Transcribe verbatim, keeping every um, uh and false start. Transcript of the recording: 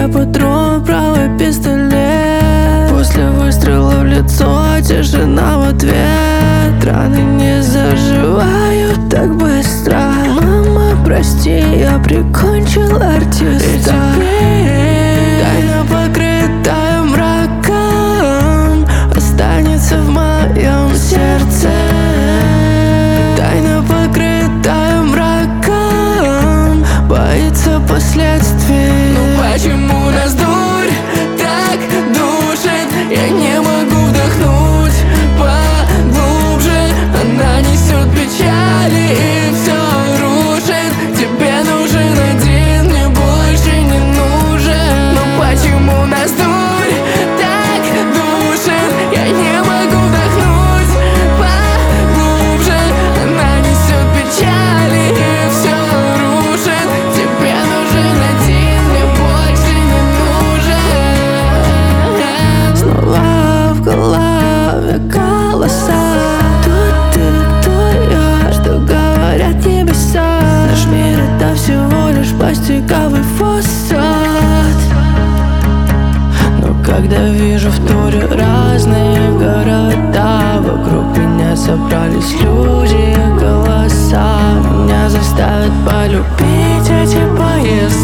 патрон, правый пистолет. После выстрела в лицо тишина в ответ. Раны не заживают так быстро. Мама, прости, я прикончил артиста. Тайна, покрытая мраком, останется в моем сердце. Тайна, покрытая мраком, боится последствий. Ну почему нас дурь так душит? Я не могу вдохнуть поглубже. Она несет печали и все рушит. Тебе нужен один, мне больше не нужен. Но почему нас дурь так душит? Я не могу вдохнуть поглубже. Она несет печали и все рушит. Тебе нужен один, мне больше не нужен. Снова в голове голоса. Кто ты, кто я, что говорят небеса? Наш мир — это всего лишь пластиковый фасад. Но когда вижу в туре разные города, вокруг меня собрались люди и голоса. Меня заставят полюбить эти поезда.